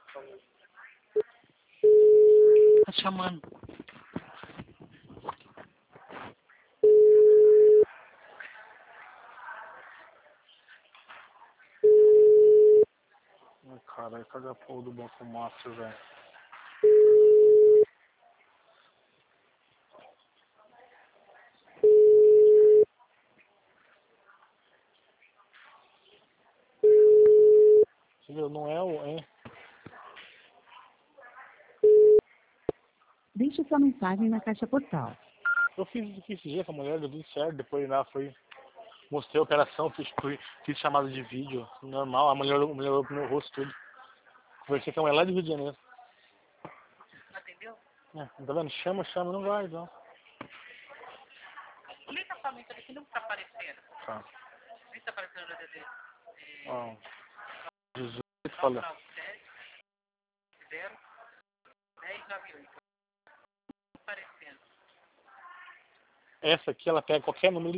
Tá chamando. Ai, caralho, cadê a porra do Banco Master, velho? Você viu? Não é o... Hein? Deixe sua mensagem na caixa postal. Eu fiz isso aqui esse dia com a mulher, deu tudo certo. Depois lá foi... Mostrei a operação, fiz chamada de vídeo normal. A mulher olhou pro meu rosto tudo. Conversei com a mulher lá de Rio de Janeiro. Atendeu? É, tá vendo? Chama, não vai, não. Clica somente ali que não está aparecendo. Tá. Nem está aparecendo no DD. Ó, 18, falou. 997 0 1098. Aparecendo. Essa aqui, ela pega qualquer número